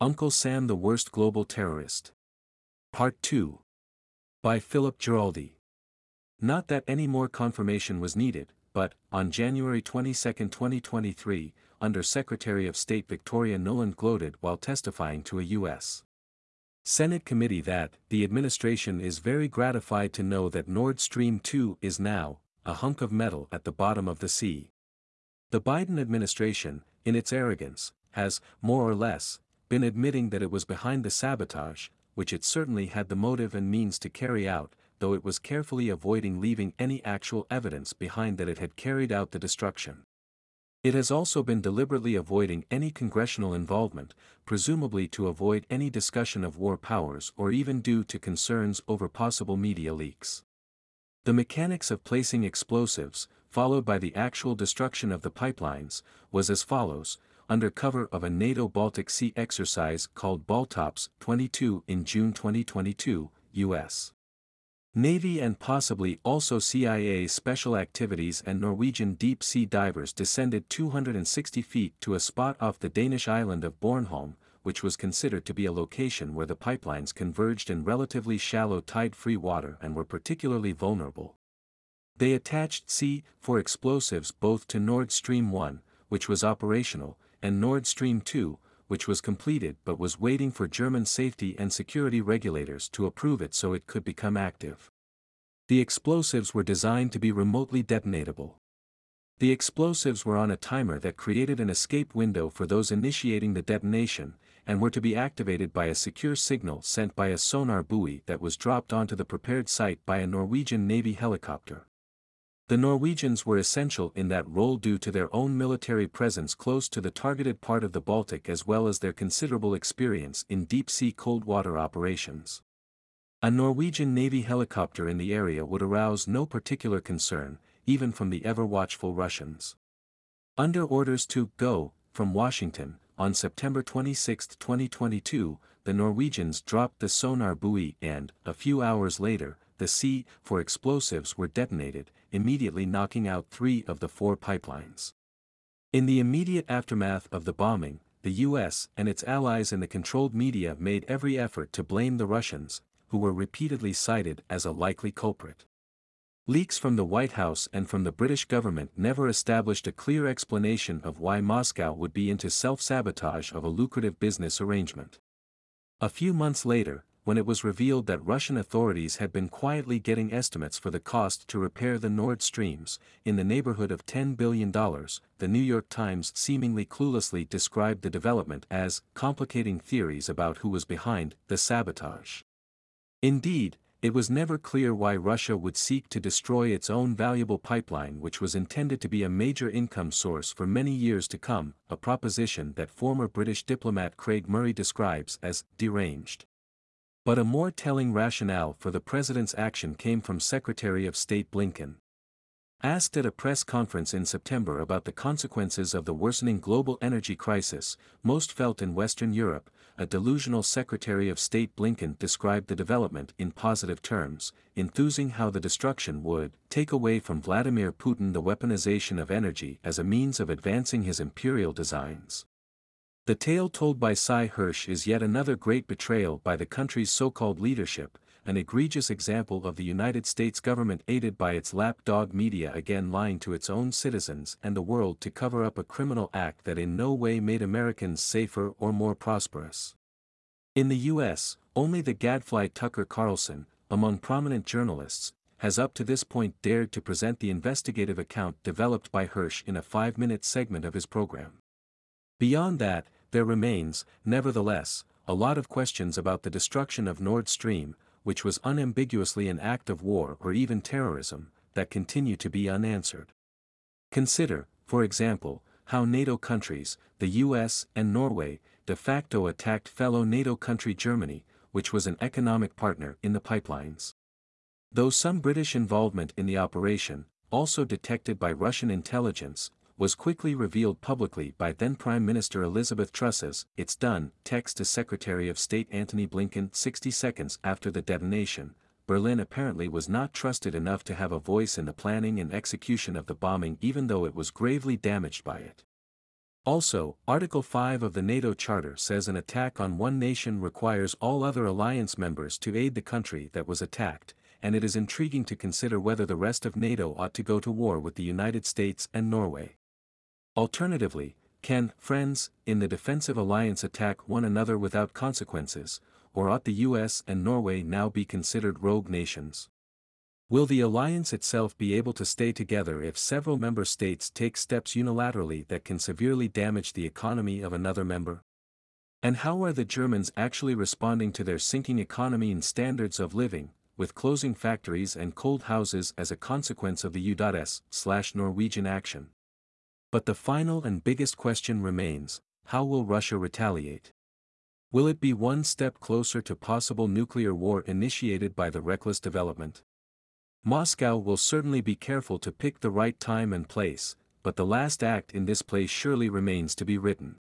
Uncle Sam the Worst Global Terrorist. Part 2. By Philip Giraldi. Not that any more confirmation was needed, but, on January 22, 2023, Under Secretary of State Victoria Nuland gloated while testifying to a U.S. Senate committee that the administration is very gratified to know that Nord Stream 2 is now a hunk of metal at the bottom of the sea. The Biden administration, in its arrogance, has, more or less, been admitting that it was behind the sabotage, which it certainly had the motive and means to carry out, though it was carefully avoiding leaving any actual evidence behind that it had carried out the destruction. It has also been deliberately avoiding any congressional involvement, presumably to avoid any discussion of war powers or even due to concerns over possible media leaks. The mechanics of placing explosives, followed by the actual destruction of the pipelines, was as follows: under cover of a NATO Baltic Sea exercise called Baltops 22 in June 2022, U.S. Navy and possibly also CIA special activities and Norwegian deep-sea divers descended 260 feet to a spot off the Danish island of Bornholm, which was considered to be a location where the pipelines converged in relatively shallow tide-free water and were particularly vulnerable. They attached C-4 explosives both to Nord Stream 1, which was operational, and Nord Stream 2, which was completed but was waiting for German safety and security regulators to approve it so it could become active. The explosives were designed to be remotely detonatable. The explosives were on a timer that created an escape window for those initiating the detonation, and were to be activated by a secure signal sent by a sonar buoy that was dropped onto the prepared site by a Norwegian Navy helicopter. The Norwegians were essential in that role due to their own military presence close to the targeted part of the Baltic as well as their considerable experience in deep-sea cold water operations. A Norwegian Navy helicopter in the area would arouse no particular concern, even from the ever-watchful Russians. Under orders to go from Washington, on September 26, 2022, the Norwegians dropped the sonar buoy and, a few hours later, the C-4 explosives were detonated, immediately knocking out 3 of the 4 pipelines. In the immediate aftermath of the bombing, the U.S. and its allies in the controlled media made every effort to blame the Russians, who were repeatedly cited as a likely culprit. Leaks from the White House and from the British government never established a clear explanation of why Moscow would be into self-sabotage of a lucrative business arrangement. A few months later, when it was revealed that Russian authorities had been quietly getting estimates for the cost to repair the Nord Streams, in the neighborhood of $10 billion, the New York Times seemingly cluelessly described the development as complicating theories about who was behind the sabotage. Indeed, it was never clear why Russia would seek to destroy its own valuable pipeline, which was intended to be a major income source for many years to come, a proposition that former British diplomat Craig Murray describes as deranged. But a more telling rationale for the president's action came from Secretary of State Blinken. Asked at a press conference in September about the consequences of the worsening global energy crisis, most felt in Western Europe, a delusional Secretary of State Blinken described the development in positive terms, enthusing how the destruction would take away from Vladimir Putin the weaponization of energy as a means of advancing his imperial designs. The tale told by Sy Hersh is yet another great betrayal by the country's so-called leadership, an egregious example of the United States government aided by its lapdog media again lying to its own citizens and the world to cover up a criminal act that in no way made Americans safer or more prosperous. In the U.S., only the gadfly Tucker Carlson, among prominent journalists, has up to this point dared to present the investigative account developed by Hersh in a 5-minute segment of his program. Beyond that, there remains, nevertheless, a lot of questions about the destruction of Nord Stream, which was unambiguously an act of war or even terrorism, that continue to be unanswered. Consider, for example, how NATO countries, the US and Norway, de facto attacked fellow NATO country Germany, which was an economic partner in the pipelines. Though some British involvement in the operation, also detected by Russian intelligence, was quickly revealed publicly by then Prime Minister Elizabeth Truss's "It's done" text to Secretary of State Antony Blinken 60 seconds after the detonation, Berlin apparently was not trusted enough to have a voice in the planning and execution of the bombing even though it was gravely damaged by it. Also, Article 5 of the NATO Charter says an attack on one nation requires all other alliance members to aid the country that was attacked, and it is intriguing to consider whether the rest of NATO ought to go to war with the United States and Norway. Alternatively, can friends in the defensive alliance attack one another without consequences, or ought the US and Norway now be considered rogue nations? Will the alliance itself be able to stay together if several member states take steps unilaterally that can severely damage the economy of another member? And how are the Germans actually responding to their sinking economy and standards of living, with closing factories and cold houses as a consequence of the U.S./Norwegian action? But the final and biggest question remains: how will Russia retaliate? Will it be one step closer to possible nuclear war initiated by the reckless development? Moscow will certainly be careful to pick the right time and place, but the last act in this play surely remains to be written.